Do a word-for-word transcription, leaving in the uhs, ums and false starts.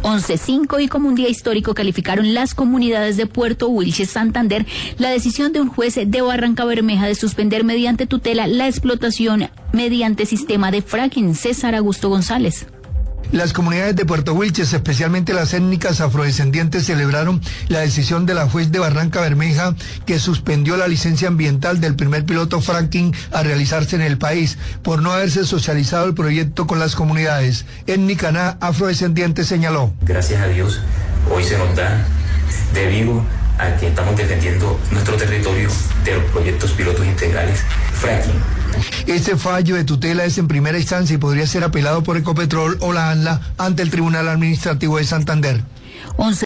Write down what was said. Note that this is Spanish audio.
once cinco y como un día histórico calificaron las comunidades de Puerto Wilches, Santander, la decisión de un juez de Barranca Bermeja de suspender mediante tutela la explotación mediante sistema de fracking. César Augusto González. Las comunidades de Puerto Wilches, especialmente las étnicas afrodescendientes, celebraron la decisión de la juez de Barranca Bermeja que suspendió la licencia ambiental del primer piloto fracking a realizarse en el país por no haberse socializado el proyecto con las comunidades. Étnica afrodescendiente señaló: gracias a Dios, hoy se nos da debido a que estamos defendiendo nuestro territorio de los proyectos pilotos integrales fracking. Este fallo de tutela es en primera instancia y podría ser apelado por Ecopetrol o la ANLA ante el Tribunal Administrativo de Santander. once